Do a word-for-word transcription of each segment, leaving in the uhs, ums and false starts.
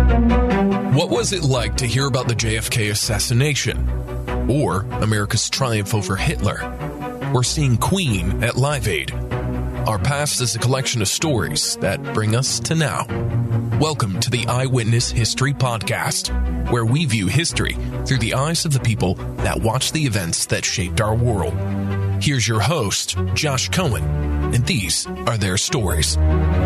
What was it like to hear about the J F K assassination? Or America's triumph over Hitler? Or seeing Queen at Live Aid? Our past is a collection of stories that bring us to now. Welcome to the Eyewitness History Podcast, where we view history through the eyes of the people that watched the events that shaped our world. Here's your host, Josh Cohen, and these are their stories.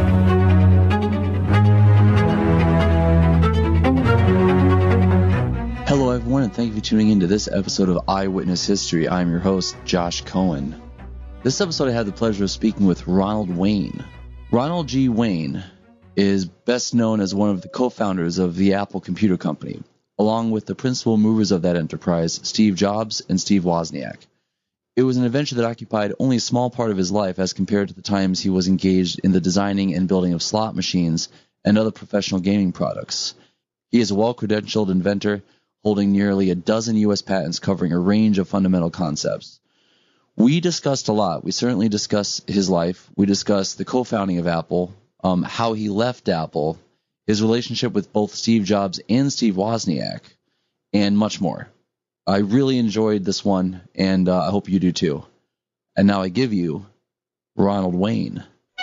Hello, everyone, and thank you for tuning in to this episode of Eyewitness History. I'm your host, Josh Cohen. This episode, I had the pleasure of speaking with Ronald Wayne. Ronald G. Wayne is best known as one of the co-founders of the Apple Computer Company, along with the principal movers of that enterprise, Steve Jobs and Steve Wozniak. It was an adventure that occupied only a small part of his life as compared to the times he was engaged in the designing and building of slot machines and other professional gaming products. He is a well-credentialed inventor, holding nearly a dozen U S patents covering a range of fundamental concepts. We discussed a lot. We certainly discussed his life. We discussed the co-founding of Apple, um, how he left Apple, his relationship with both Steve Jobs and Steve Wozniak, and much more. I really enjoyed this one, and uh, I hope you do too. And now I give you Ronald Wayne.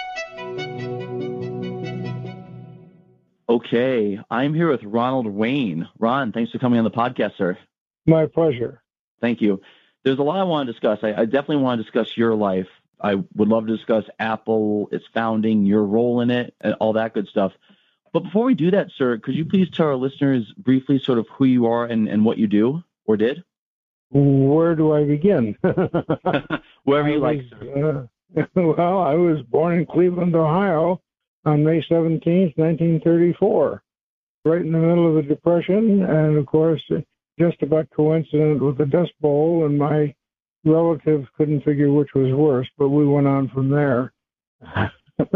Okay, I'm here with Ronald Wayne. Ron, thanks for coming on the podcast, sir. My pleasure. Thank you. There's a lot I want to discuss. I, I definitely want to discuss your life. I would love to discuss Apple, its founding, your role in it, and all that good stuff. But before we do that, sir, could you please tell our listeners briefly sort of who you are and, and what you do or did? Where do I begin? Wherever you like, sir. Uh, well, I was born in Cleveland, Ohio, on May seventeenth, nineteen thirty-four, right in the middle of the Depression, and of course, just about coincident with the Dust Bowl, and my relatives couldn't figure which was worse, but we went on from there. I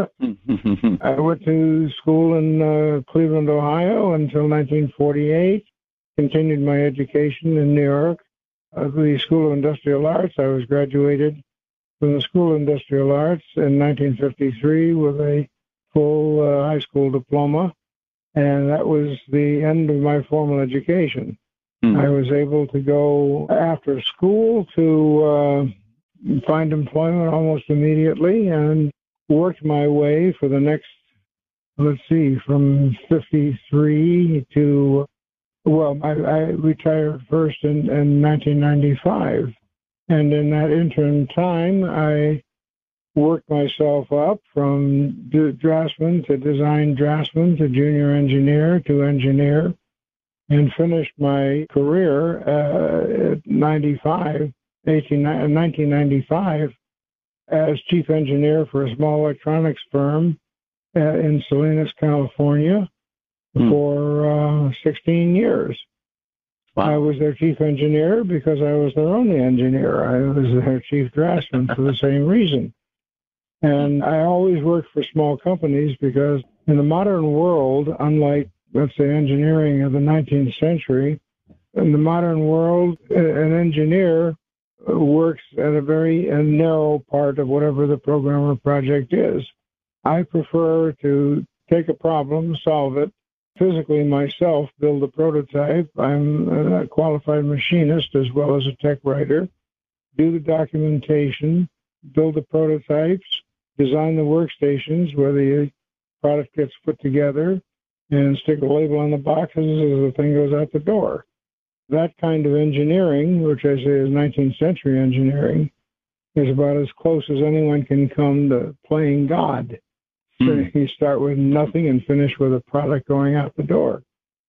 went to school in uh, Cleveland, Ohio until nineteen forty-eight, continued my education in New York at the School of Industrial Arts. I was graduated from the School of Industrial Arts in nineteen fifty-three with a full uh, high school diploma, and that was the end of my formal education. Mm-hmm. I was able to go after school to uh, find employment almost immediately and worked my way for the next, let's see, from fifty-three to, well, I, I retired first in, in nineteen ninety-five. And in that interim time, I worked myself up from draftsman to design draftsman to junior engineer to engineer, and finished my career uh, at ninety-five, eighteen, nineteen ninety-five as chief engineer for a small electronics firm uh, in Salinas, California, hmm. for uh, sixteen years. Wow. I was their chief engineer because I was their only engineer. I was their chief draftsman for the same reason. And I always worked for small companies because in the modern world, unlike, let's say, engineering of the nineteenth century, in the modern world, an engineer works at a very a narrow part of whatever the program or project is. I prefer to take a problem, solve it, physically myself build a prototype. I'm a qualified machinist as well as a tech writer, do the documentation, build the prototypes, design the workstations where the product gets put together, and stick a label on the boxes as the thing goes out the door. That kind of engineering, which I say is nineteenth century engineering, is about as close as anyone can come to playing God. So you start with nothing and finish with a product going out the door.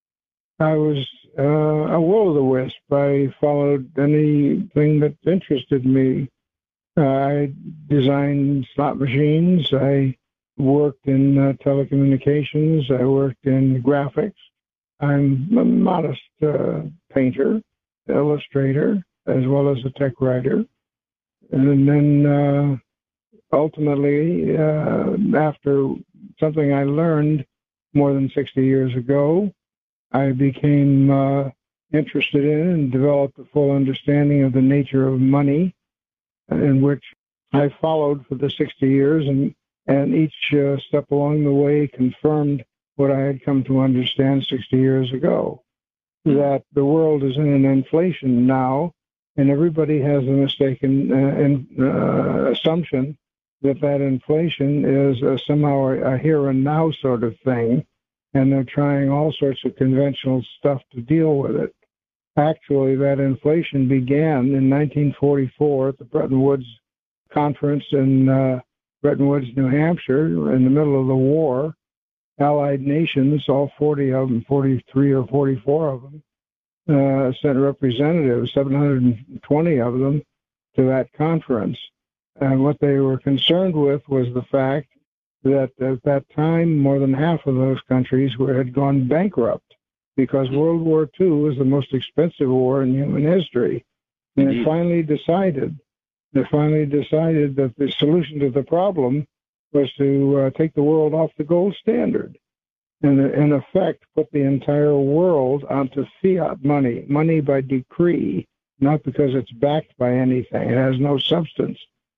I was uh, a will-o'-the-wisp. I followed anything that interested me. Uh, I designed slot machines. I worked in uh, telecommunications. I worked in graphics. I'm a modest uh, painter, illustrator, as well as a tech writer. And then uh, ultimately, uh, after something I learned more than sixty years ago, I became uh, interested in and developed a full understanding of the nature of money, in which I followed for the sixty years, and, and each uh, step along the way confirmed what I had come to understand sixty years ago, that the world is in an inflation now, and everybody has a mistaken uh, in, uh, assumption that that inflation is uh, somehow a, a here and now sort of thing, and they're trying all sorts of conventional stuff to deal with it. Actually, that inflation began in nineteen forty-four at the Bretton Woods Conference in uh, Bretton Woods, New Hampshire, in the middle of the war. Allied nations, all forty of them, forty-three or forty-four of them, uh, sent representatives, seven hundred twenty of them, to that conference. And what they were concerned with was the fact that at that time, more than half of those countries were, had gone bankrupt because World War Two was the most expensive war in human history. And they finally decided, they finally decided that the solution to the problem was to uh, take the world off the gold standard and, in effect, put the entire world onto fiat money, money by decree, not because it's backed by anything. It has no substance.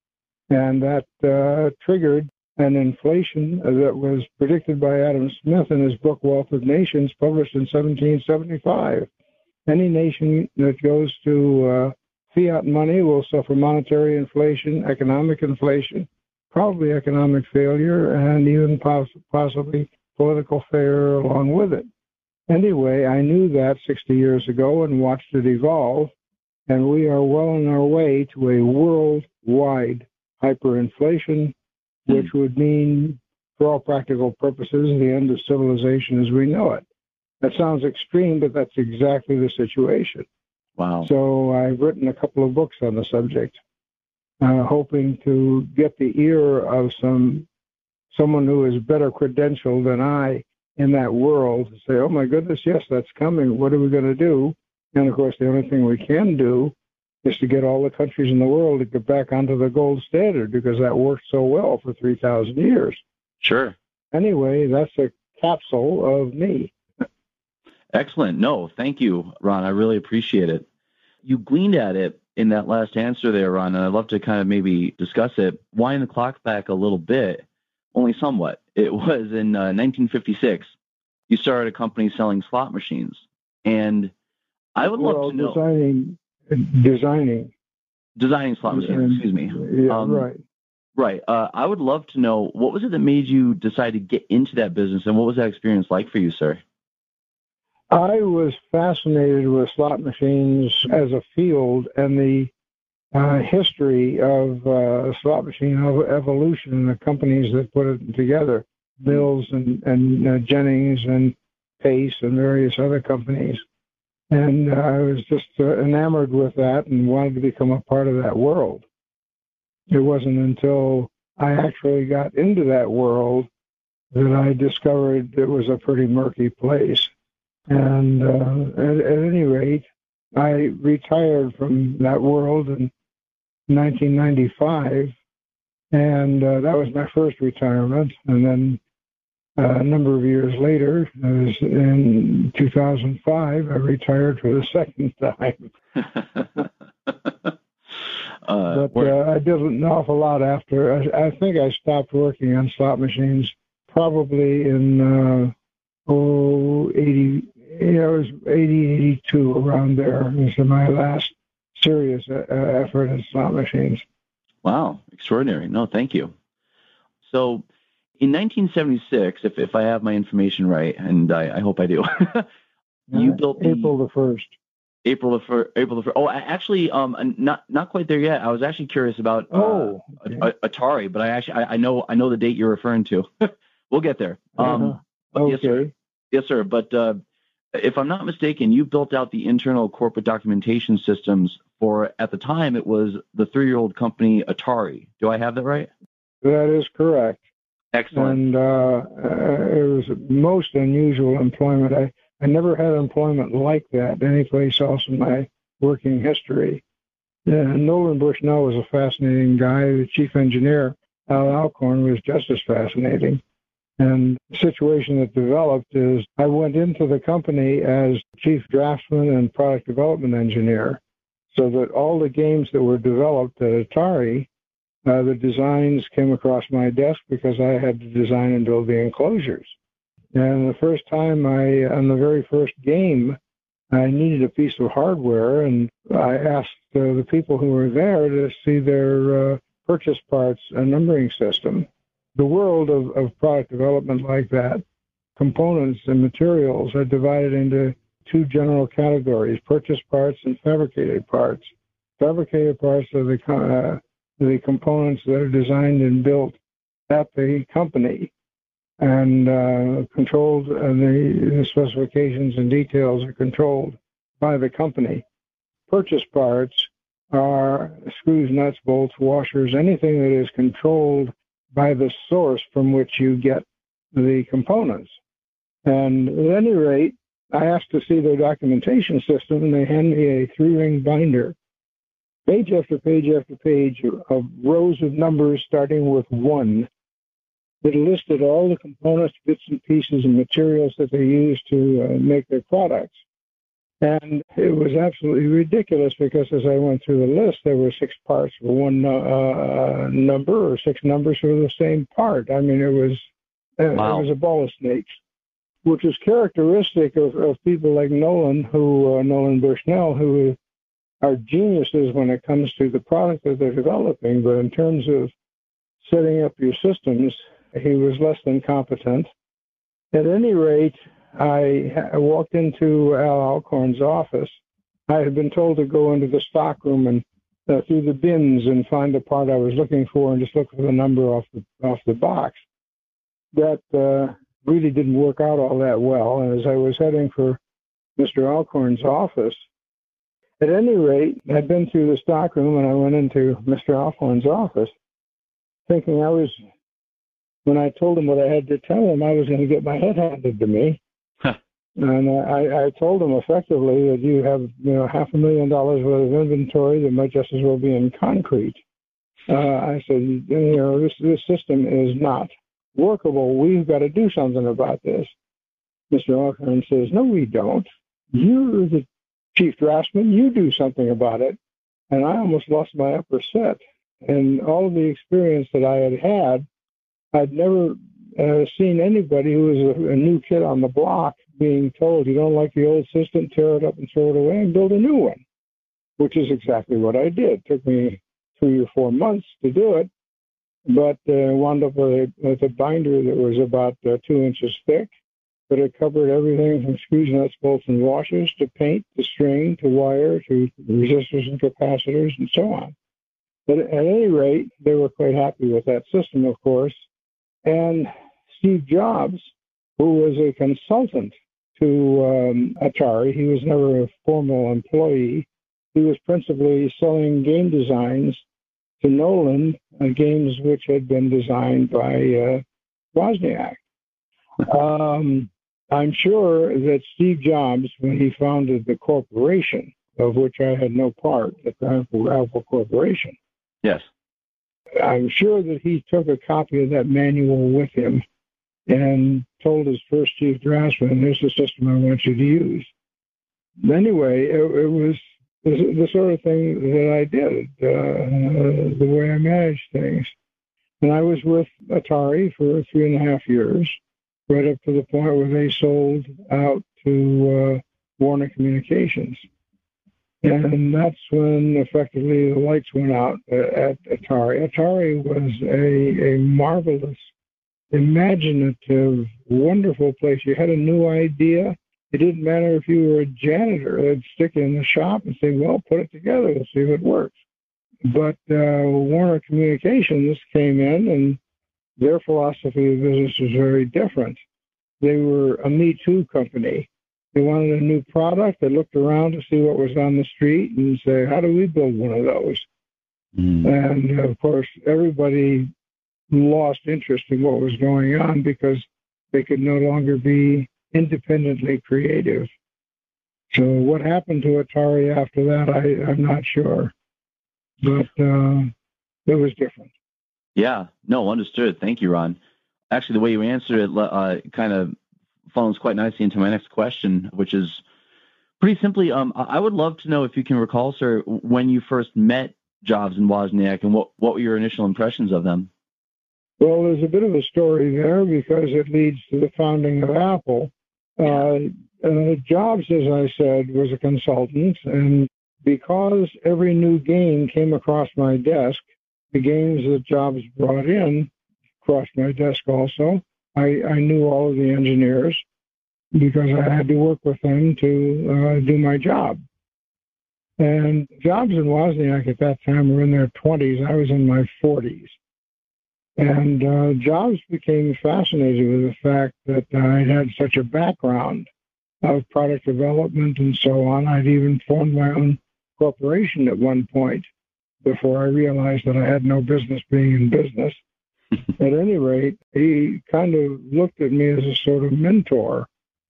And that uh, triggered an inflation that was predicted by Adam Smith in his book, Wealth of Nations, published in seventeen seventy-five. Any nation that goes to uh, fiat money will suffer monetary inflation, economic inflation, probably economic failure, and even poss- possibly political failure along with it. Anyway, I knew that sixty years ago and watched it evolve, and we are well on our way to a worldwide hyperinflation, which mm. would mean, for all practical purposes, the end of civilization as we know it. That sounds extreme, but that's exactly the situation. Wow. So I've written a couple of books on the subject, uh, hoping to get the ear of some someone who is better credentialed than I in that world to say, oh, my goodness, yes, that's coming. What are we going to do? And, of course, the only thing we can do is to get all the countries in the world to get back onto the gold standard because that worked so well for three thousand years. Sure. Anyway, that's a capsule of me. Excellent. No, thank you, Ron. I really appreciate it. You gleaned at it in that last answer there, Ron, and I'd love to kind of maybe discuss it. Wind the clock back a little bit, only somewhat. It was in uh, nineteen fifty-six. You started a company selling slot machines, and I would love well, to know... Designing, designing. Designing slot machines, and, excuse me. Yeah, um, right. Right. Uh, I would love to know, what was it that made you decide to get into that business, and what was that experience like for you, sir? I was fascinated with slot machines as a field and the uh, history of uh, slot machine evolution and the companies that put it together, Mills and, and uh, Jennings and Pace and various other companies. And uh, I was just uh, enamored with that and wanted to become a part of that world. It wasn't until I actually got into that world that I discovered it was a pretty murky place. And uh, at, at any rate, I retired from that world in nineteen ninety-five, and uh, that was my first retirement. And then uh, a number of years later, was in two thousand five, I retired for the second time. uh, but uh, I did an awful lot after. I, I think I stopped working on slot machines probably in uh, oh, eighty, yeah, it was eighty, eighty-two, around there. This is my last serious uh, effort in slot machines. Wow, extraordinary. No, thank you. So in nineteen seventy-six, if, if I have my information right, and I, I hope I do, you uh, built the, April the first. April the first. April the first. Oh, I actually, um, not not quite there yet. I was actually curious about uh, oh, okay. Atari, but I actually I, I know I know the date you're referring to. We'll get there. Um, uh-huh. but okay. Yes, sir. Yes, sir. But uh, if I'm not mistaken, you built out the internal corporate documentation systems for, at the time, it was the three-year-old company Atari. Do I have that right? That is correct. Excellent. And uh, it was most unusual employment. I, I never had employment like that any place else in my working history. Yeah, Nolan Bushnell was a fascinating guy. The chief engineer, Al Alcorn, was just as fascinating. And the situation that developed is I went into the company as chief draftsman and product development engineer, so that all the games that were developed at Atari, uh, the designs came across my desk because I had to design and build the enclosures. And the first time I, on the very first game, I needed a piece of hardware, and I asked uh, the people who were there to see their uh, purchase parts and numbering system. The world of, of product development like that, components and materials are divided into two general categories, purchase parts and fabricated parts. Fabricated parts are the, uh, the components that are designed and built at the company and uh, controlled, and the, the specifications and details are controlled by the company. Purchase parts are screws, nuts, bolts, washers, anything that is controlled by the source from which you get the components. And at any rate, I asked to see their documentation system, and they hand me a three-ring binder, page after page after page of rows of numbers starting with one. It listed all the components, bits and pieces, and materials that they use to uh, make their products. And it was absolutely ridiculous because as I went through the list, there were six parts for one uh, number or six numbers for the same part. I mean, it was uh, wow. It was a ball of snakes, which is characteristic of, of people like Nolan, who uh, Nolan Bushnell, who are geniuses when it comes to the product that they're developing. But in terms of setting up your systems, he was less than competent. At any rate, I, I walked into Al Alcorn's office. I had been told to go into the stockroom and uh, through the bins and find the part I was looking for and just look for the number off the off the box. That uh, really didn't work out all that well. And as I was heading for Mister Alcorn's office, at any rate, I'd been through the stockroom and I went into Mister Alcorn's office, thinking I was. When I told him what I had to tell him, I was going to get my head handed to me. Huh. And I, I told him effectively that you have, you know, half a million dollars worth of inventory that might just as well be in concrete. Uh, I said, you know, this, this system is not workable. We've got to do something about this. Mister Alcorn says, no, we don't. You're the chief draftsman. You do something about it. And I almost lost my upper set. And all of the experience that I had had, I'd never uh, seen anybody who was a, a new kid on the block being told, you don't like the old system, tear it up and throw it away and build a new one, which is exactly what I did. It took me three or four months to do it, but uh, wound up with a, with a binder that was about uh, two inches thick, but it covered everything from screws, nuts, bolts, and washers to paint, to string, to wire, to resistors and capacitors, and so on. But at any rate, they were quite happy with that system, of course. And Steve Jobs, who was a consultant to um, Atari, he was never a formal employee. He was principally selling game designs to Nolan, uh, games which had been designed by uh, Wozniak. Um, I'm sure that Steve Jobs, when he founded the corporation, of which I had no part, the Apple, Apple Corporation. Yes. I'm sure that he took a copy of that manual with him and told his first chief draftsman, here's the system I want you to use. Anyway, it, it was the, the sort of thing that I did, uh, the way I managed things. And I was with Atari for three and a half years, right up to the point where they sold out to uh, Warner Communications. And that's when effectively the lights went out at Atari. Atari was a, a marvelous, imaginative, wonderful place. You had a new idea. It didn't matter if you were a janitor. They'd stick it in the shop and say, well, put it together and see if it works. But uh, Warner Communications came in, and their philosophy of business was very different. They were a Me Too company. They wanted a new product. They looked around to see what was on the street and say, how do we build one of those? Mm. And, of course, everybody lost interest in what was going on because they could no longer be independently creative. So what happened to Atari after that, I, I'm not sure. But uh, it was different. Yeah, no, understood. Thank you, Ron. Actually, the way you answered it uh, kind of funnels quite nicely into my next question, which is pretty simply, um, I would love to know if you can recall, sir, when you first met Jobs and Wozniak and what, what were your initial impressions of them? Well, there's a bit of a story there because it leads to the founding of Apple. Uh, uh, Jobs, as I said, was a consultant, and because every new game came across my desk, the games that Jobs brought in crossed my desk also. I, I knew all of the engineers because I had to work with them to uh, do my job. And Jobs and Wozniak at that time were in their twenties. I was in my forties. And uh, Jobs became fascinated with the fact that I had such a background of product development and so on. I'd even formed my own corporation at one point before I realized that I had no business being in business. At any rate, he kind of looked at me as a sort of mentor.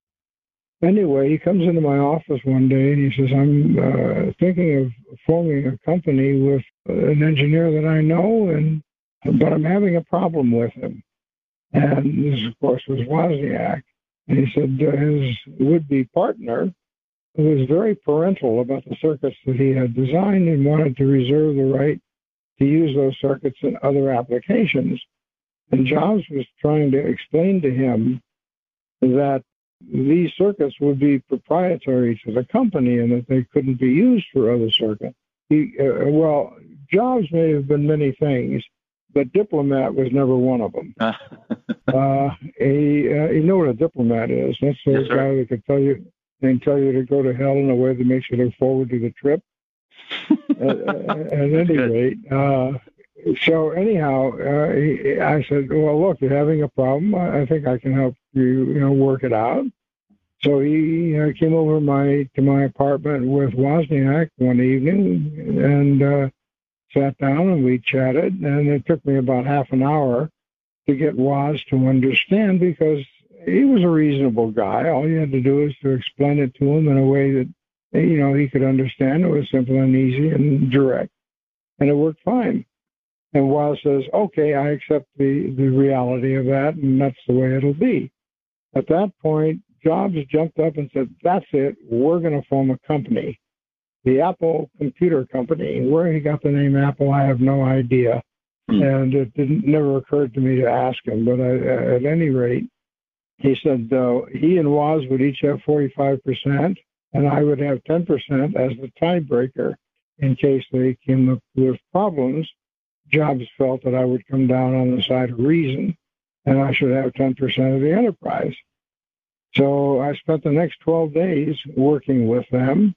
Anyway, he comes into my office one day and he says, I'm uh, thinking of forming a company with an engineer that I know, and but I'm having a problem with him. And this, of course, was Wozniak. And he said uh, his would-be partner was very parental about the circuits that he had designed and wanted to reserve the right to use those circuits in other applications. And Jobs was trying to explain to him that these circuits would be proprietary to the company and that they couldn't be used for other circuits. He, uh, well, Jobs may have been many things, but diplomat was never one of them. uh, he, uh, you know what a diplomat is? That's the Yes, guy that could tell you, they can tell you to go to hell in a way that makes you look forward to the trip. uh, at any rate, uh, so anyhow, uh, he, I said, well, look, you're having a problem. I, I think I can help you, you know, work it out. So he uh, came over my to my apartment with Wozniak one evening and uh, sat down and we chatted. And it took me about half an hour to get Woz to understand because he was a reasonable guy. All you had to do was to explain it to him in a way that, you know, he could understand. It was simple and easy and direct. And it worked fine. And Woz says, okay, I accept the, the reality of that, and that's the way it'll be. At that point, Jobs jumped up and said, that's it, we're going to form a company, the Apple Computer Company. Where he got the name Apple, I have no idea. Mm. And it didn't never occurred to me to ask him. But I, at any rate, he said uh, he and Woz would each have forty-five percent, and I would have ten percent as the tiebreaker in case they came up with problems. Jobs felt that I would come down on the side of reason, and I should have ten percent of the enterprise. So I spent the next twelve days working with them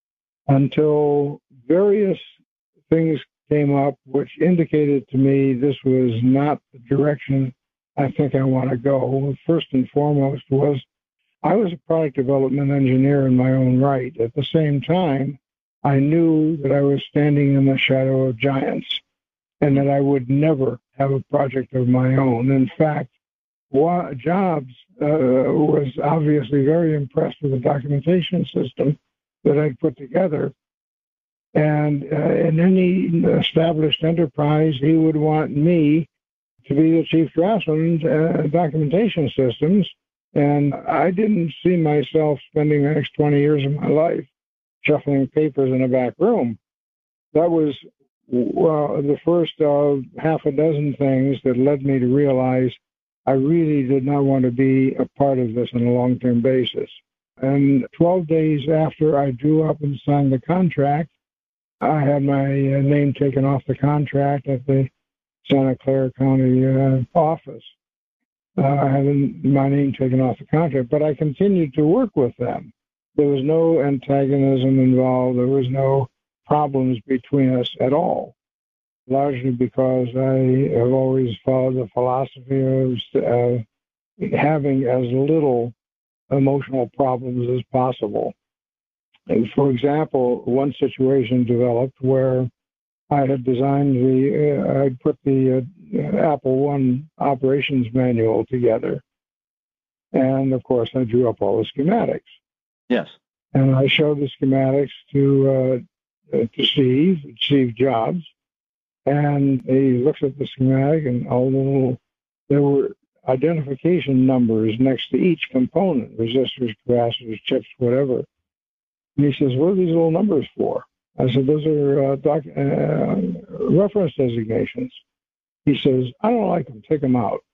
until various things came up which indicated to me this was not the direction I think I want to go. First and foremost was I was a product development engineer in my own right. At the same time, I knew that I was standing in the shadow of giants and that I would never have a project of my own. In fact, Jobs uh, was obviously very impressed with the documentation system that I'd put together. And uh, in any established enterprise, he would want me to be the chief draftsman uh, documentation systems. And I didn't see myself spending the next twenty years of my life shuffling papers in a back room. That was well, the first of half a dozen things that led me to realize I really did not want to be a part of this on a long-term basis. And twelve days after I drew up and signed the contract, I had my uh, name taken off the contract at the Santa Clara County uh, office. Uh, I had my name taken off the contract, but I continued to work with them. There was no antagonism involved. There was no problems between us at all, largely because I have always followed the philosophy of uh, having as little emotional problems as possible. And for example, one situation developed where I had designed the, uh, I'd put the uh, Apple One operations manual together. And of course, I drew up all the schematics. Yes. And I showed the schematics to, uh, to Steve, Steve Jobs. And he looks at the schematic and all the little, there were identification numbers next to each component, resistors, capacitors, chips, whatever. And he says, what are these little numbers for? I said, those are uh, doc, uh, reference designations. He says, I don't like them, take them out.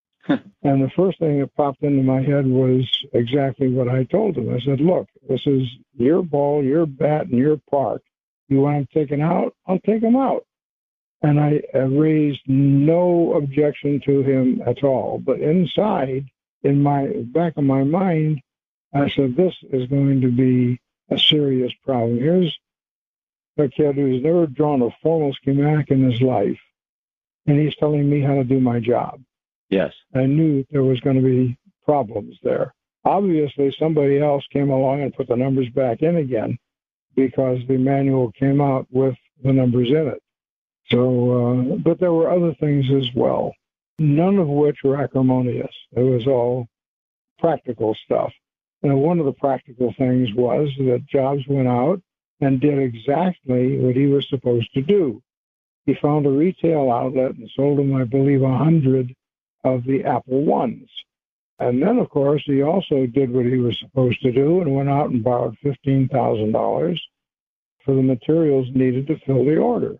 And the first thing that popped into my head was exactly what I told him. I said, look, this is your ball, your bat, and your park. You want them taken out? I'll take them out. And I raised no objection to him at all. But inside, in my back of my mind, I said, this is going to be a serious problem. Here's a kid who's never drawn a formal schematic in his life, and he's telling me how to do my job. Yes. I knew there was going to be problems there. Obviously, somebody else came along and put the numbers back in again because the manual came out with the numbers in it. So, uh, but there were other things as well, none of which were acrimonious. It was all practical stuff. And one of the practical things was that Jobs went out and did exactly what he was supposed to do. He found a retail outlet and sold them, I believe, a hundred of the Apple Ones. And then, of course, he also did what he was supposed to do and went out and borrowed fifteen thousand dollars for the materials needed to fill the order.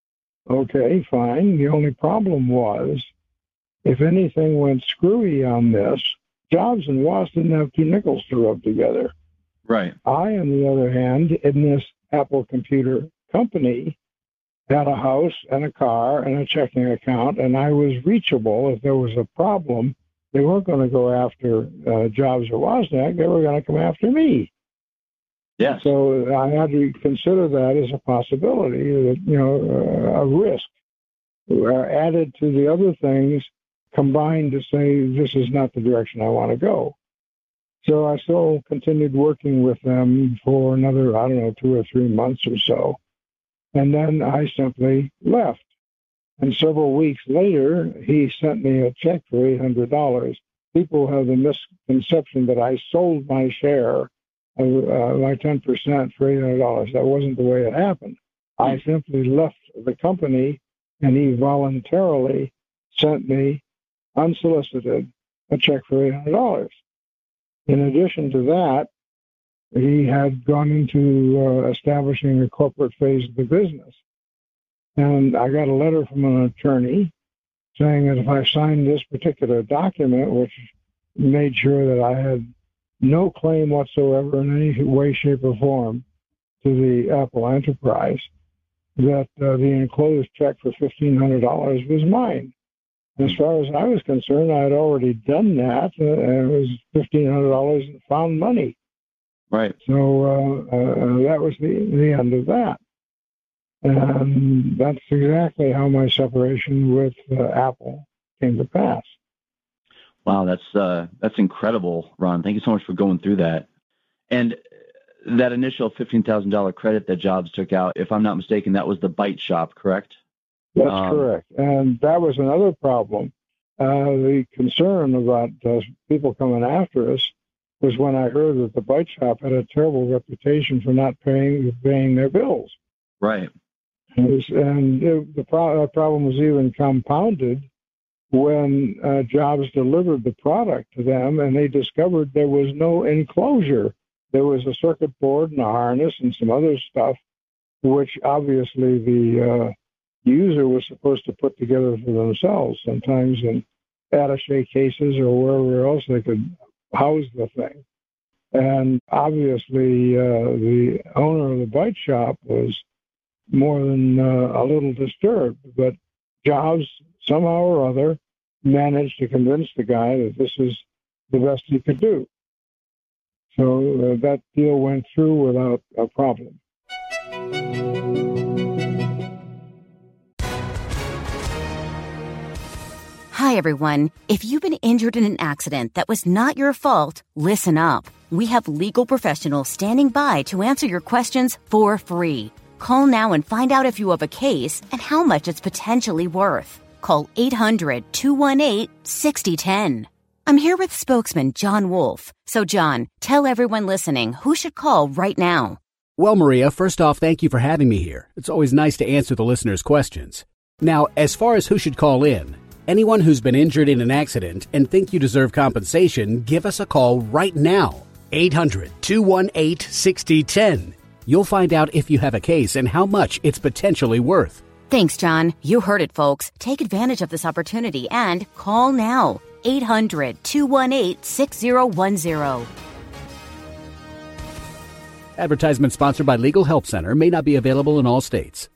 Okay, fine. The only problem was, if anything went screwy on this, Jobs and Woss didn't have two nickels to rub together. Right. I, on the other hand, in this Apple computer company, had a house and a car and a checking account, and I was reachable if there was a problem. They weren't going to go after uh, Jobs or Wozniak. They were going to come after me. Yes. So I had to consider that as a possibility, that, you know, uh, a risk uh, added to the other things combined to say this is not the direction I want to go. So I still continued working with them for another, I don't know, two or three months or so. And then I simply left. And several weeks later, he sent me a check for eight hundred dollars. People have the misconception that I sold my share of uh, my ten percent for eight hundred dollars. That wasn't the way it happened. I simply left the company, and he voluntarily sent me, unsolicited, a check for eight hundred dollars. In addition to that, he had gone into uh, establishing a corporate phase of the business. And I got a letter from an attorney saying that if I signed this particular document, which made sure that I had no claim whatsoever in any way, shape, or form to the Apple enterprise, that uh, the enclosed check for fifteen hundred dollars was mine. As far as I was concerned, I had already done that, uh, and it was fifteen hundred dollars in found money. Right. So uh, uh, that was the, the end of that. And that's exactly how my separation with uh, Apple came to pass. Wow, that's uh, that's incredible, Ron. Thank you so much for going through that. And that initial fifteen thousand dollars credit that Jobs took out, if I'm not mistaken, that was the Byte Shop, correct? That's um, correct. And that was another problem. Uh, the concern about uh, people coming after us was when I heard that the Byte Shop had a terrible reputation for not paying paying their bills. Right. And, it was, and it, the pro- problem was even compounded when uh, Jobs delivered the product to them, and they discovered there was no enclosure. There was a circuit board and a harness and some other stuff, which obviously the uh, user was supposed to put together for themselves, sometimes in attaché cases or wherever else they could house the thing. And obviously uh, the owner of the Byte Shop was more than uh, a little disturbed, but Jobs somehow or other managed to convince the guy that this is the best he could do. So uh, that deal went through without a problem. Hi, everyone. If you've been injured in an accident that was not your fault, listen up. We have legal professionals standing by to answer your questions for free. Call now and find out if you have a case and how much it's potentially worth. Call eight hundred, two one eight, six zero one zero. I'm here with spokesman John Wolf. So, John, tell everyone listening who should call right now. Well, Maria, first off, thank you for having me here. It's always nice to answer the listeners' questions. Now, as far as who should call in, anyone who's been injured in an accident and think you deserve compensation, give us a call right now. eight hundred, two one eight, six zero one zero. You'll find out if you have a case and how much it's potentially worth. Thanks, John. You heard it, folks. Take advantage of this opportunity and call now. eight hundred, two one eight, six zero one zero. Advertisement sponsored by Legal Help Center. May not be available in all states.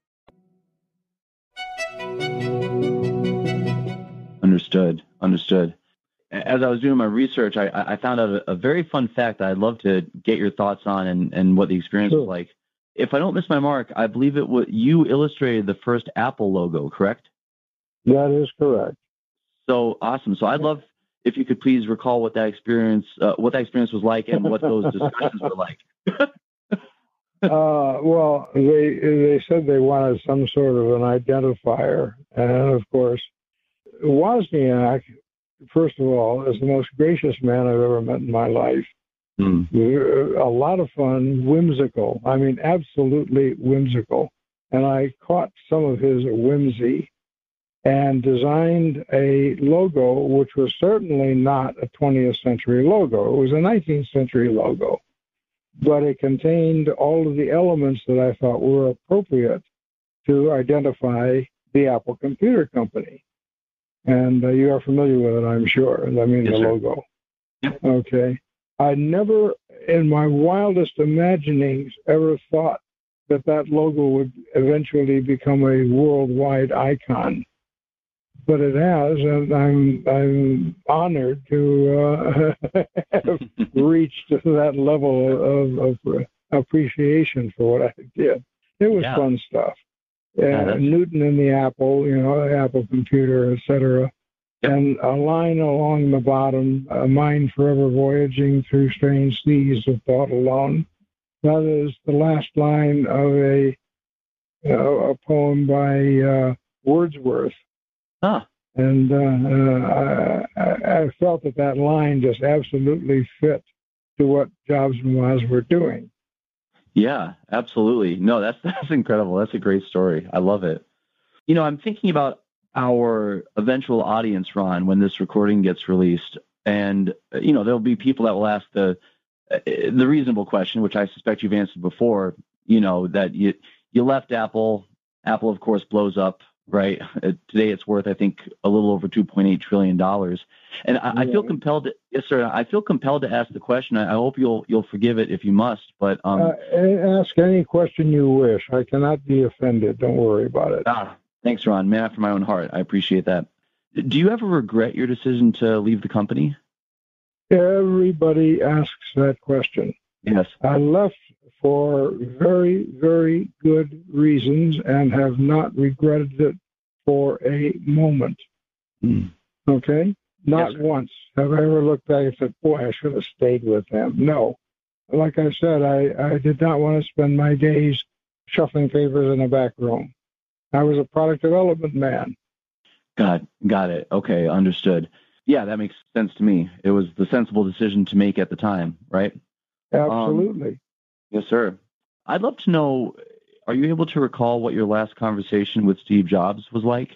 Understood. Understood. As I was doing my research, I, I found out a, a very fun fact that I'd love to get your thoughts on and, and what the experience Sure. was like. If I don't miss my mark, I believe it was you illustrated the first Apple logo, correct? That is correct. So awesome. So I'd love if you could please recall what that experience, uh, what that experience was like, and what those discussions were like. Uh, well, they they said they wanted some sort of an identifier, and of course, Wozniak, first of all, is the most gracious man I've ever met in my life. Mm. A lot of fun, whimsical. I mean, absolutely whimsical. And I caught some of his whimsy and designed a logo, which was certainly not a twentieth century logo. It was a nineteenth century logo. But it contained all of the elements that I thought were appropriate to identify the Apple Computer Company. And uh, you are familiar with it, I'm sure. I mean, yes, the sir. logo. Yep. Okay. I never, in my wildest imaginings, ever thought that that logo would eventually become a worldwide icon. But it has, and I'm I'm honored to uh, have reached that level of, of appreciation for what I did. It was Yeah. fun stuff. Yeah, Uh, that's- Newton and the Apple, you know, the Apple computer, et cetera. Yep. And a line along the bottom, a mind forever voyaging through strange seas of thought alone. That is the last line of a you know, a poem by uh, Wordsworth. Huh. And uh, uh, I, I felt that that line just absolutely fit to what Jobs and Woz were doing. Yeah, absolutely. No, that's that's incredible. That's a great story. I love it. You know, I'm thinking about our eventual audience, Ron, when this recording gets released, and you know, there'll be people that will ask the the reasonable question, which I suspect you've answered before. You know, that you you left Apple. Apple, of course, blows up. Right. Uh, today it's worth, I think, a little over two point eight trillion dollars. And I, I feel compelled to, yes, sir, I feel compelled to ask the question. I, I hope you'll you'll forgive it if you must. But um, Uh, ask any question you wish. I cannot be offended. Don't worry about it. ah, thanks, Ron. Man after my own heart. I appreciate that. Do you ever regret your decision to leave the company? Everybody asks that question. Yes. I left for very, very good reasons and have not regretted it for a moment. Mm. Okay? Not Yes, once have I ever looked back and said, boy, I should have stayed with them. No. Like I said, I, I did not want to spend my days shuffling papers in a back room. I was a product development man. Got got it. Okay, understood. Yeah, that makes sense to me. It was the sensible decision to make at the time, right? Absolutely. Um, yes, sir. I'd love to know, are you able to recall what your last conversation with Steve Jobs was like?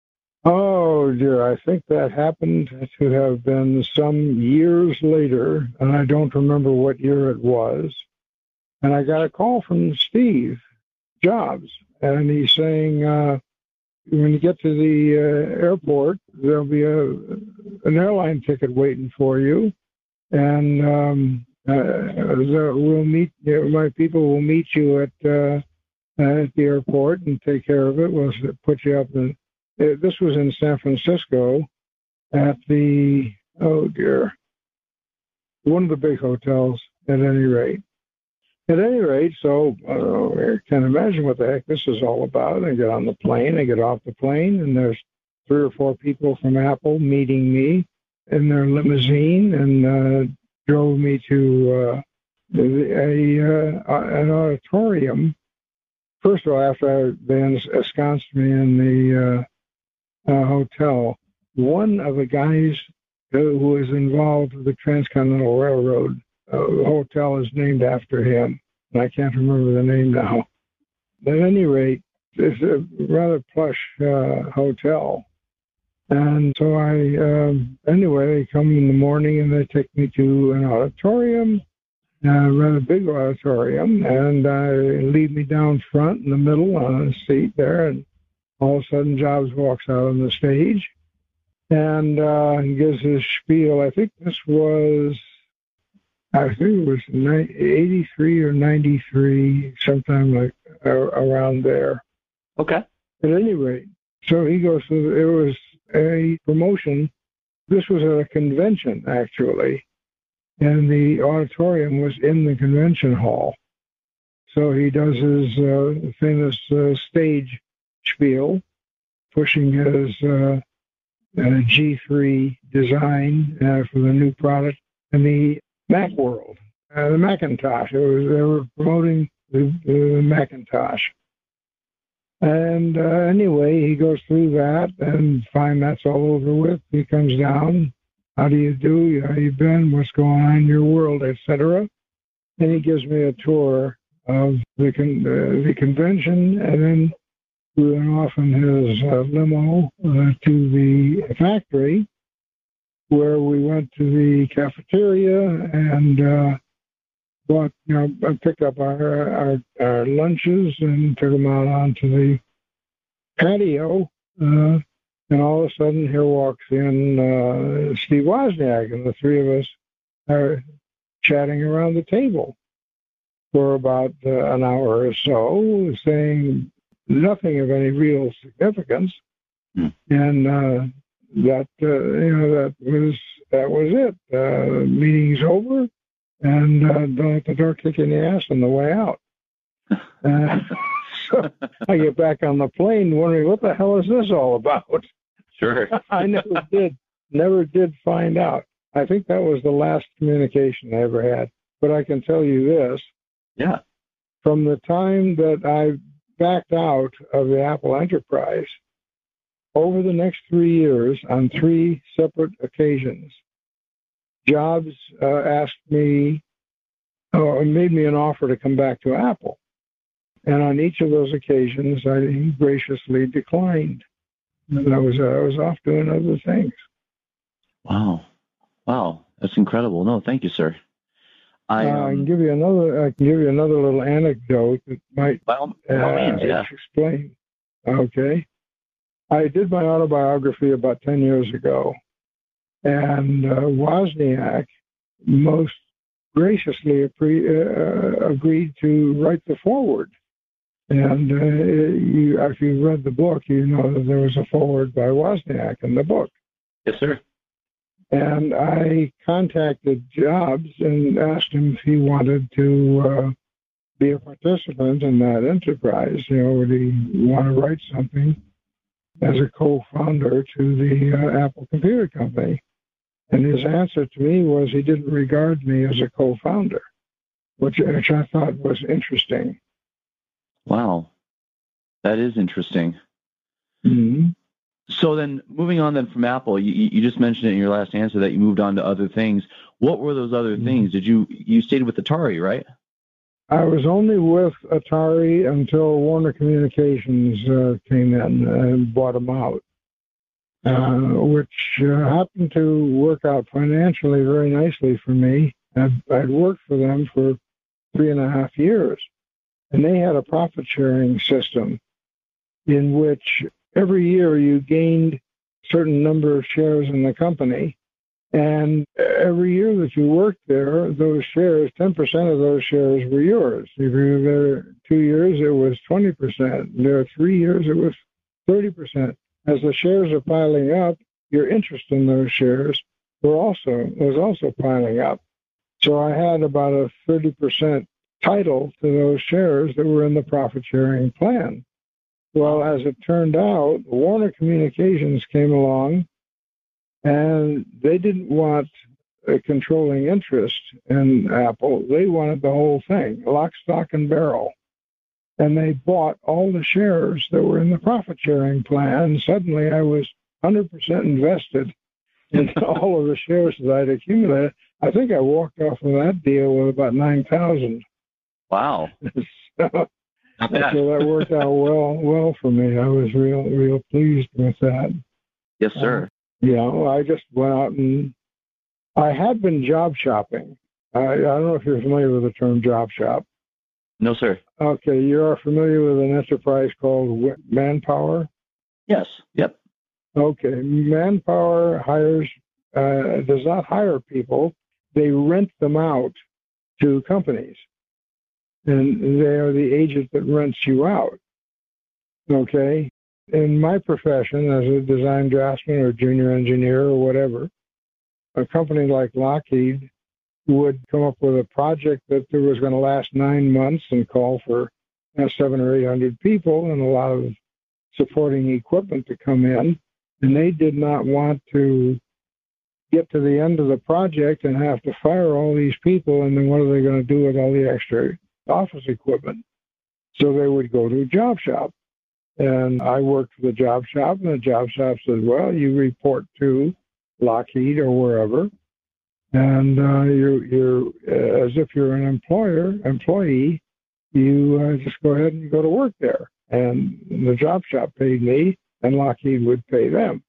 Oh, dear. I think that happened to have been some years later, and I don't remember what year it was. And I got a call from Steve Jobs, and he's saying, uh, when you get to the uh, airport, there'll be a an airline ticket waiting for you, and um, uh, we'll meet. You know, my people will meet you at uh, at the airport and take care of it. We'll put you up in. Uh, this was in San Francisco, at the oh dear, one of the big hotels. At any rate. At any rate, so uh, I can imagine what the heck this is all about. I get on the plane, I get off the plane, and there's three or four people from Apple meeting me in their limousine and uh, drove me to uh, a, uh, an auditorium. First of all, after I, they ensconced me in the uh, uh, hotel, one of the guys who was involved with the Transcontinental Railroad Uh, the hotel is named after him, and I can't remember the name now. But at any rate, it's a rather plush uh, hotel. And so I, um, anyway, they come in the morning and they take me to an auditorium, a rather big auditorium, and uh, lead me down front in the middle on a seat there, and all of a sudden Jobs walks out on the stage and uh, he gives his spiel. I think this was, I think it was eighty-three or ninety-three, sometime like uh, around there. Okay. At any rate, so he goes through, it was a promotion. This was at a convention, actually, and the auditorium was in the convention hall. So he does his uh, famous uh, stage spiel, pushing his uh, uh, G three design uh, for the new product and the Mac World, uh, the Macintosh. It was, they were promoting the, the Macintosh. And uh, anyway, he goes through that, and fine, that's all over with. He comes down. How do you do? How you been? What's going on in your world, et cetera. And he gives me a tour of the con- uh, the convention, and then we went off in his uh, limo uh, to the factory, where we went to the cafeteria and uh, bought, you know, picked up our, our our lunches and took them out onto the patio. Uh, and all of a sudden, here walks in uh, Steve Wozniak, and the three of us are chatting around the table for about uh, an hour or so, saying nothing of any real significance. Mm. And uh, that uh, you know that was that was it. Uh, meeting's over, and uh, don't let the door kick you in the ass on the way out. Uh, so I get back on the plane wondering what the hell is this all about. Sure. I never did, never did find out. I think that was the last communication I ever had. But I can tell you this. Yeah. From the time that I backed out of the Apple enterprise, over the next three years, on three separate occasions, Jobs uh, asked me, or made me an offer to come back to Apple. And on each of those occasions, I graciously declined. And I was, uh, I was off doing other things. Wow. Wow. That's incredible. No, thank you, sir. I, um, uh, I can give you another. I can give you another little anecdote that might by all, by all uh, means, yeah. explain. Okay, I did my autobiography about ten years ago, and uh, Wozniak most graciously appre- uh, agreed to write the foreword. And uh, you, if you read the book, you know that there was a foreword by Wozniak in the book. Yes, sir. And I contacted Jobs and asked him if he wanted to uh, be a participant in that enterprise. You know, would he want to write something as a co-founder to the uh, Apple Computer Company? And his answer to me was he didn't regard me as a co-founder, which, which I thought was interesting. Wow. That is interesting. Mm-hmm. So then, moving on then from Apple, you, you just mentioned it in your last answer that you moved on to other things. What were those other mm-hmm. things? Did you you stayed with Atari, right? I was only with Atari until Warner Communications uh, came in and bought them out, uh, which uh, happened to work out financially very nicely for me. I'd, I'd worked for them for three and a half years, and they had a profit-sharing system in which every year you gained a certain number of shares in the company, and every year that you worked there, those shares, ten percent of those shares were yours. If you were there two years, it was twenty percent. There are three years, it was thirty percent. As the shares are piling up, your interest in those shares were also was also piling up. So I had about a thirty percent title to those shares that were in the profit-sharing plan. Well, as it turned out, Warner Communications came along, and they didn't want a controlling interest in Apple. They wanted the whole thing, lock, stock, and barrel. And they bought all the shares that were in the profit-sharing plan. Suddenly, I was one hundred percent invested in all of the shares that I'd accumulated. I think I walked off of that deal with about nine thousand. Wow. so, Not bad. So that worked out well well for me. I was real real pleased with that. Yes, sir. Uh, you know, I just went out and I had been job shopping I, I don't know if you're familiar with the term job shop. No, sir. Okay, you are familiar with an enterprise called Manpower? Yes. Yep. Okay, Manpower hires, uh, does not hire people. They rent them out to companies. And they are the agent that rents you out. Okay? In my profession, as a design draftsman or junior engineer or whatever, a company like Lockheed would come up with a project that was going to last nine months and call for you know, seven or eight hundred people and a lot of supporting equipment to come in. And they did not want to get to the end of the project and have to fire all these people, and then what are they going to do with all the extra office equipment? So they would go to a job shop. And I worked for the job shop, and the job shop said, well, you report to Lockheed or wherever, and uh, you're, you're uh, as if you're an employer, employee, you uh, just go ahead and go to work there. And the job shop paid me, and Lockheed would pay them.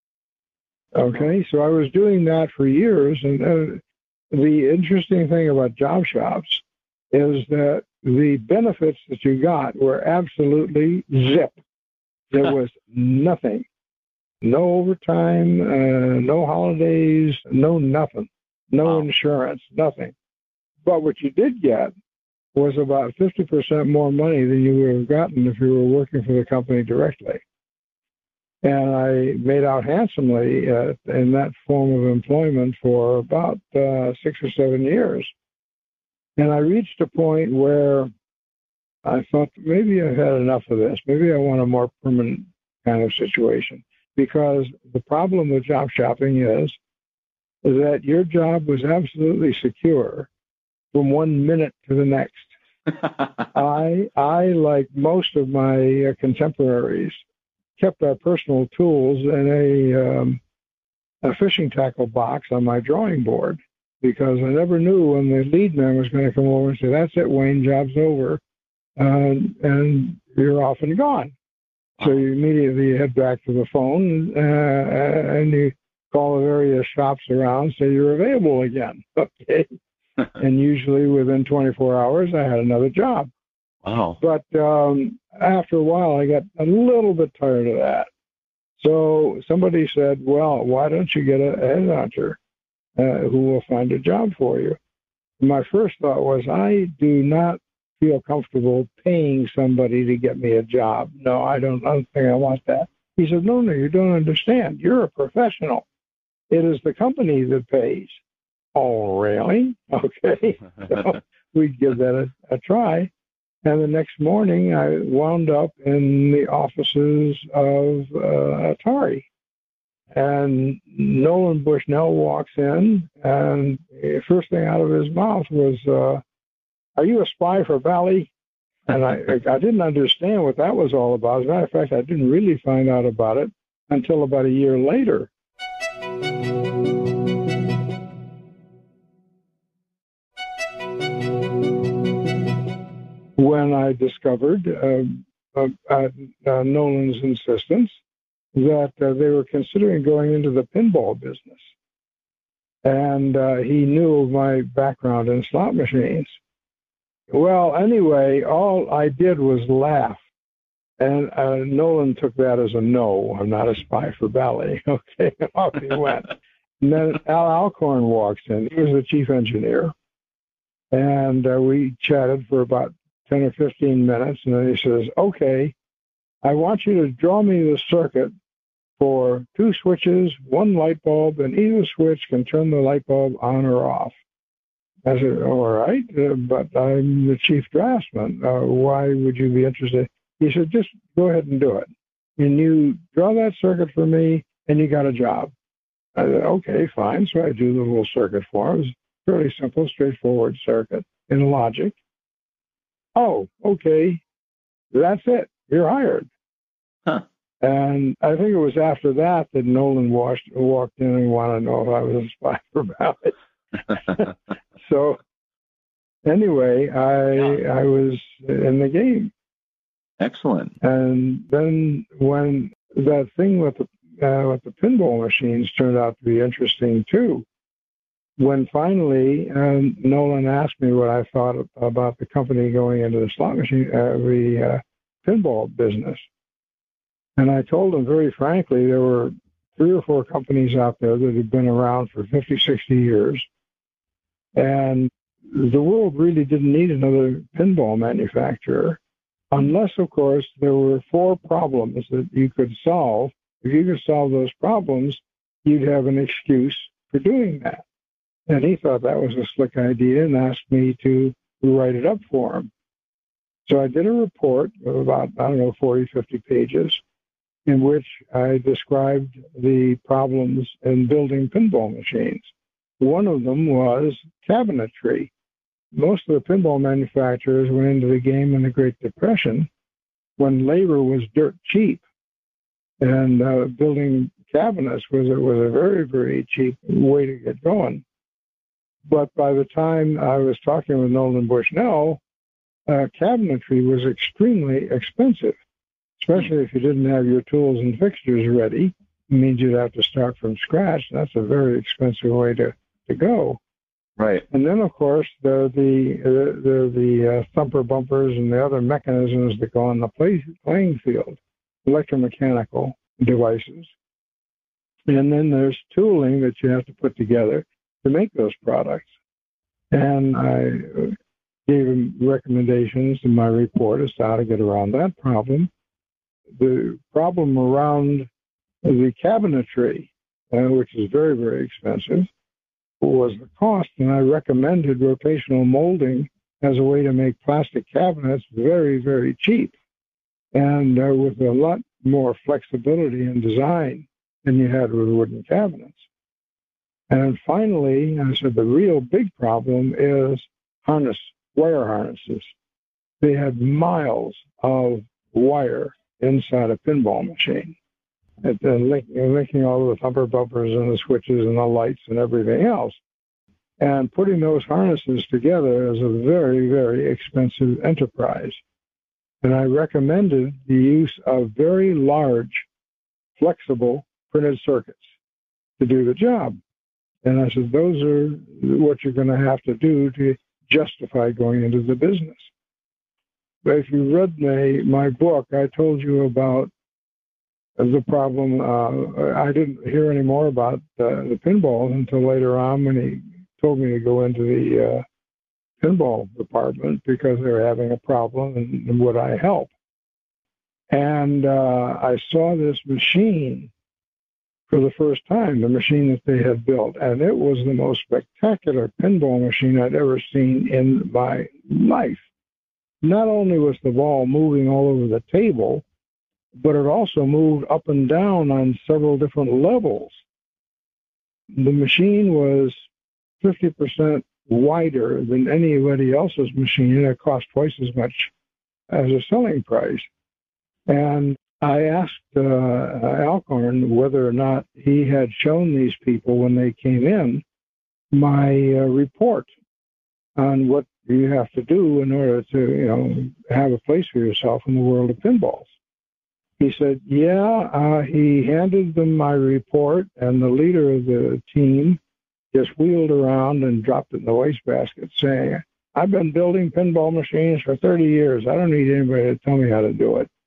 Okay, so I was doing that for years, and uh, the interesting thing about job shops is that the benefits that you got were absolutely zip. There was nothing. No overtime, uh, no holidays, no nothing. No wow. insurance, nothing. But what you did get was about fifty percent more money than you would have gotten if you were working for the company directly. And I made out handsomely uh, in that form of employment for about uh, six or seven years. And I reached a point where I thought, maybe I've had enough of this. Maybe I want a more permanent kind of situation. Because the problem with job shopping is that your job was absolutely secure from one minute to the next. I, I, like most of my uh, contemporaries, kept our personal tools in a, um, a fishing tackle box on my drawing board, because I never knew when the lead man was going to come over and say, that's it, Wayne, job's over, uh, and you're off and gone. So you immediately head back to the phone uh, and you call the various shops around, say you're available again. Okay. And usually within twenty-four hours, I had another job. Wow. But um, after a while, I got a little bit tired of that. So somebody said, well, why don't you get a headhunter uh, who will find a job for you? My first thought was, I do not feel comfortable paying somebody to get me a job. No, I don't, I don't think I want that. He said, no, no, you don't understand. You're a professional. It is the company that pays. Oh, really? Okay. So we'd give that a, a try. And the next morning, I wound up in the offices of uh, Atari. And Nolan Bushnell walks in, and the first thing out of his mouth was, uh, are you a spy for Bally? And I, I didn't understand what that was all about. As a matter of fact, I didn't really find out about it until about a year later. When I discovered, uh, uh, at uh, Nolan's insistence, that uh, they were considering going into the pinball business. And uh, he knew of my background in slot machines. Well, anyway, all I did was laugh. And uh, Nolan took that as a no. I'm not a spy for Bally. Okay, and off he went. And then Al Alcorn walks in. He was the chief engineer. And uh, we chatted for about ten or fifteen minutes. And then he says, okay, I want you to draw me the circuit for two switches, one light bulb, and either switch can turn the light bulb on or off. I said, all right, uh, but I'm the chief draftsman. Uh, why would you be interested? He said, just go ahead and do it. And you draw that circuit for me, and you got a job. I said, okay, fine. So I do the little circuit for him. It's a fairly simple, straightforward circuit in logic. Oh, okay, that's it. You're hired. Huh. And I think it was after that that Nolan washed, walked in and wanted to know if I was a spy for Bally. So anyway, I yeah. I was in the game. Excellent. And then when that thing with the uh, with the pinball machines turned out to be interesting too, when finally um, Nolan asked me what I thought about the company going into the slot machine, uh, the uh, pinball business. And I told him very frankly, there were three or four companies out there that had been around for fifty, sixty years. And the world really didn't need another pinball manufacturer unless, of course, there were four problems that you could solve. If you could solve those problems, you'd have an excuse for doing that. And he thought that was a slick idea and asked me to write it up for him. So I did a report of about, I don't know, forty, fifty pages in which I described the problems in building pinball machines. One of them was cabinetry. Most of the pinball manufacturers went into the game in the Great Depression when labor was dirt cheap. And uh, building cabinets was, was a very, very cheap way to get going. But by the time I was talking with Nolan Bushnell, uh, cabinetry was extremely expensive, especially if you didn't have your tools and fixtures ready. It means you'd have to start from scratch. That's a very expensive way to, to go. Right. And then, of course, the the the, the uh, thumper bumpers and the other mechanisms that go on the play, playing field, electromechanical devices. And then there's tooling that you have to put together to make those products. And I gave him recommendations in my report as to how to get around that problem. The problem around the cabinetry, uh, which is very, very expensive, was the cost, and I recommended rotational molding as a way to make plastic cabinets very, very cheap and uh, with a lot more flexibility in design than you had with wooden cabinets. And finally, I said the real big problem is harness, wire harnesses. They had miles of wire inside a pinball machine. At the link, linking all the thumper bumpers and the switches and the lights and everything else. And putting those harnesses together is a very, very expensive enterprise. And I recommended the use of very large, flexible printed circuits to do the job. And I said, those are what you're going to have to do to justify going into the business. But if you read my, my book, I told you about the problem. Uh, I didn't hear any more about uh, the pinball until later on when he told me to go into the uh, pinball department because they were having a problem and, and would I help. And uh, I saw this machine for the first time, the machine that they had built. And it was the most spectacular pinball machine I'd ever seen in my life. Not only was the ball moving all over the table, but it also moved up and down on several different levels. The machine was fifty percent wider than anybody else's machine, and it cost twice as much as a selling price. And I asked uh, Alcorn whether or not he had shown these people when they came in my uh, report on what you have to do in order to, you know, have a place for yourself in the world of pinballs. He said, yeah, uh, he handed them my report, and the leader of the team just wheeled around and dropped it in the wastebasket, saying, I've been building pinball machines for thirty years. I don't need anybody to tell me how to do it,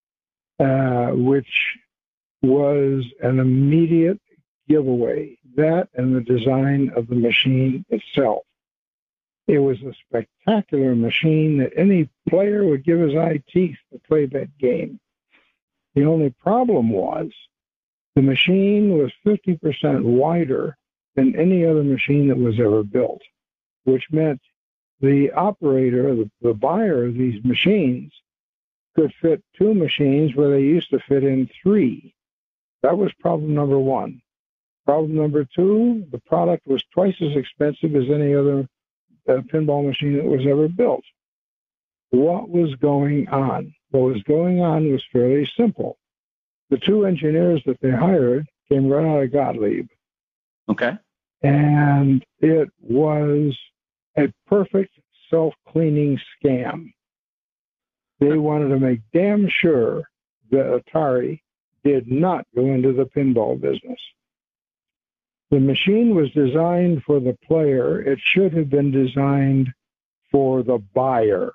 uh, which was an immediate giveaway, that and the design of the machine itself. It was a spectacular machine that any player would give his eye teeth to play that game. The only problem was the machine was fifty percent wider than any other machine that was ever built, which meant the operator, the, the buyer of these machines, could fit two machines where they used to fit in three. That was problem number one. Problem number two, the product was twice as expensive as any other uh, pinball machine that was ever built. What was going on? What was going on was fairly simple. The two engineers that they hired came right out of Gottlieb. Okay. And it was a perfect self-cleaning scam. They wanted to make damn sure that Atari did not go into the pinball business. The machine was designed for the player. It should have been designed for the buyer.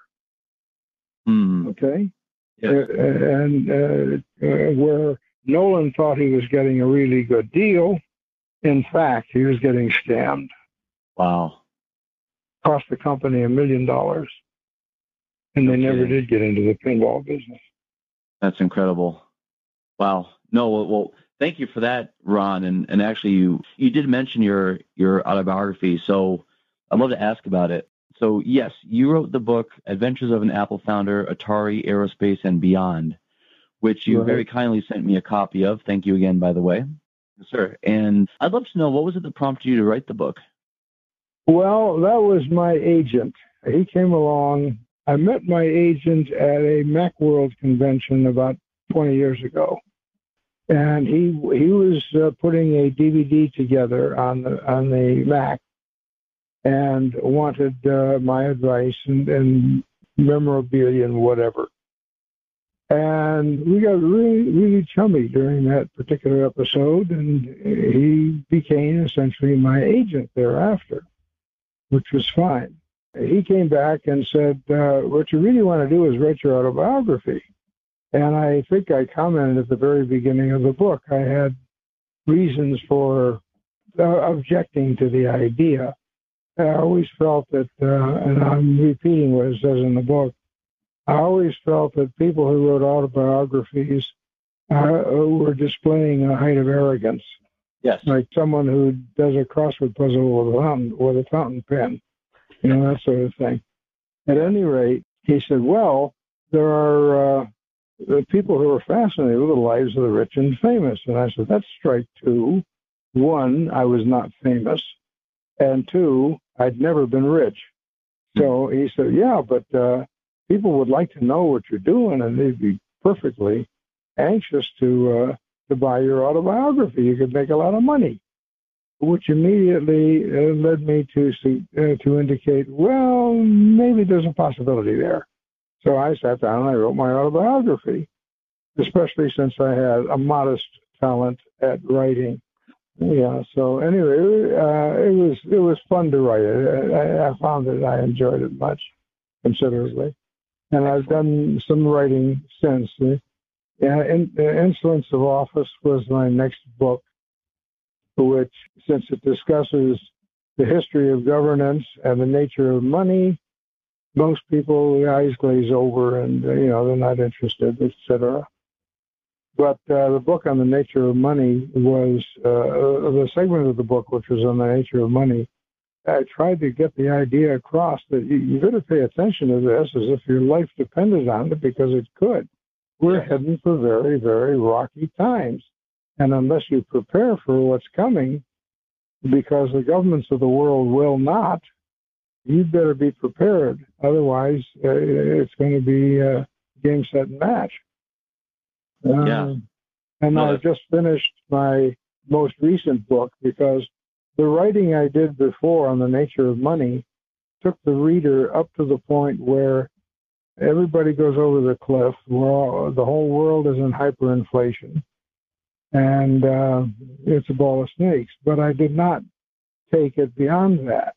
Mm. Okay? Yes. Uh, and uh, uh, where Nolan thought he was getting a really good deal, in fact, he was getting scammed. Wow. Cost the company a million dollars. And they No never kidding. did get into the pinball business. That's incredible. Wow. No, well, well, thank you for that, Ron. And and actually, you you did mention your your autobiography, so I'd love to ask about it. So yes, you wrote the book Adventures of an Apple Founder, Atari, Aerospace, and Beyond, which you Right. very kindly sent me a copy of. Thank you again, by the way. Yes, sir. And I'd love to know, what was it that prompted you to write the book? Well, that was my agent. He came along. I met my agent at a Macworld convention about twenty years ago. And he he was uh, putting a D V D together on the on the Mac, and wanted uh, my advice and, and memorabilia and whatever. And we got really really chummy during that particular episode, and he became essentially my agent thereafter, which was fine. He came back and said, uh, "What you really want to do is write your autobiography." And I think I commented at the very beginning of the book, I had reasons for uh, objecting to the idea. I always felt that, uh, and I'm repeating what it says in the book, I always felt that people who wrote autobiographies uh, were displaying a height of arrogance, Yes. like someone who does a crossword puzzle with a fountain, with a fountain pen, you know, that sort of thing. At any rate, he said, well, there are... Uh, the people who are fascinated with the lives of the rich and famous. And I said, that's strike two. One, I was not famous. And two, I'd never been rich. So he said, yeah, but uh, people would like to know what you're doing, and they'd be perfectly anxious to uh, to buy your autobiography. You could make a lot of money, which immediately uh, led me to uh, to indicate, well, maybe there's a possibility there. So I sat down and I wrote my autobiography, especially since I had a modest talent at writing. Yeah. So anyway, uh, it was it was fun to write it. I, I found that I enjoyed it much, considerably, and I've done some writing since. Yeah, in, Insolence of Office was my next book, which, since it discusses the history of governance and the nature of money, most people, the eyes glaze over and, uh, you know, they're not interested, et cetera. But uh, the book on the nature of money was, uh, the segment of the book which was on the nature of money, I tried to get the idea across that you, you better pay attention to this as if your life depended on it, because it could. We're Yes. heading for very, very rocky times. And unless you prepare for what's coming, because the governments of the world will not, you better be prepared. Otherwise, uh, it's going to be uh, game, set, and match. Uh, Yeah. And No, I that's- just finished my most recent book, because the writing I did before on the nature of money took the reader up to the point where everybody goes over the cliff, where all, the whole world is in hyperinflation, and uh, it's a ball of snakes. But I did not take it beyond that.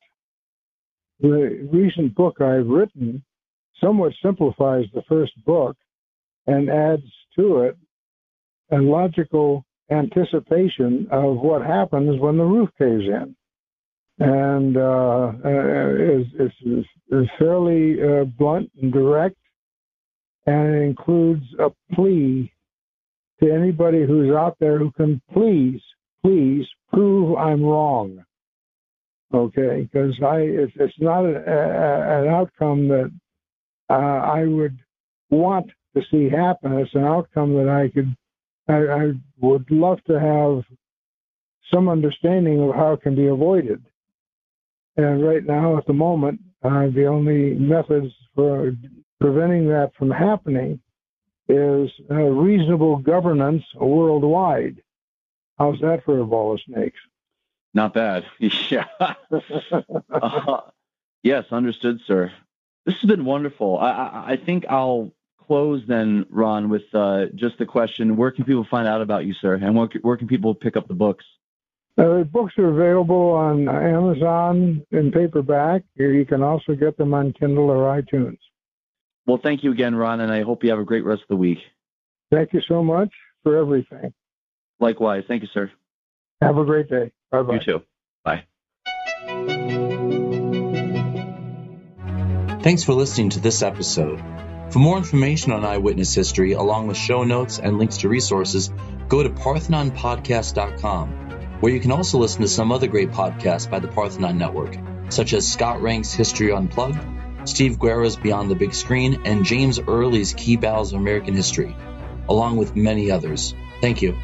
The recent book I've written somewhat simplifies the first book and adds to it a logical anticipation of what happens when the roof caves in. And uh, it's, it's, it's fairly uh, blunt and direct, and it includes a plea to anybody who's out there who can please, please prove I'm wrong. Okay, because I it's, it's not a, a, an outcome that uh, I would want to see happen. It's an outcome that I could, I, I would love to have some understanding of how it can be avoided. And right now, at the moment, uh, the only methods for preventing that from happening is uh, reasonable governance worldwide. How's that for a ball of snakes? Not bad. Yeah. uh, yes, understood, sir. This has been wonderful. I, I, I think I'll close then, Ron, with uh, just the question, where can people find out about you, sir? And where, where can people pick up the books? Uh, books are available on Amazon in paperback. You can also get them on Kindle or iTunes. Well, thank you again, Ron, and I hope you have a great rest of the week. Thank you so much for everything. Likewise. Thank you, sir. Have a great day. Bye-bye. You too. Bye. Thanks for listening to this episode. For more information on Eyewitness History, along with show notes and links to resources, go to parthenon podcast dot com, where you can also listen to some other great podcasts by the Parthenon Network, such as Scott Rank's History Unplugged, Steve Guerra's Beyond the Big Screen, and James Early's Key Battles of American History, along with many others. Thank you.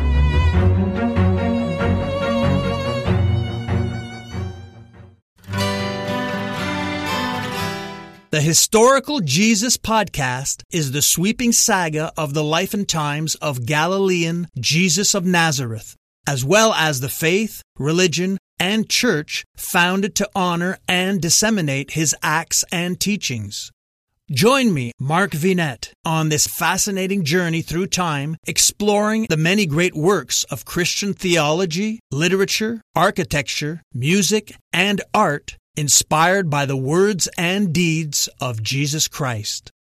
The Historical Jesus Podcast is the sweeping saga of the life and times of Galilean Jesus of Nazareth, as well as the faith, religion, and church founded to honor and disseminate his acts and teachings. Join me, Mark Vinette, on this fascinating journey through time, exploring the many great works of Christian theology, literature, architecture, music, and art inspired by the words and deeds of Jesus Christ.